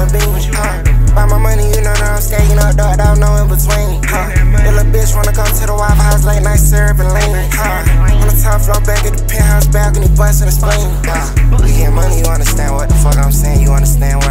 a bean. By my money, you know that I'm stacking up, dog, no in between. That little bitch wanna come to the Waffle House late night serving lean. On the top floor, back at the penthouse balcony, bustin' a spleen. We get money, you understand what the fuck I'm saying? You understand what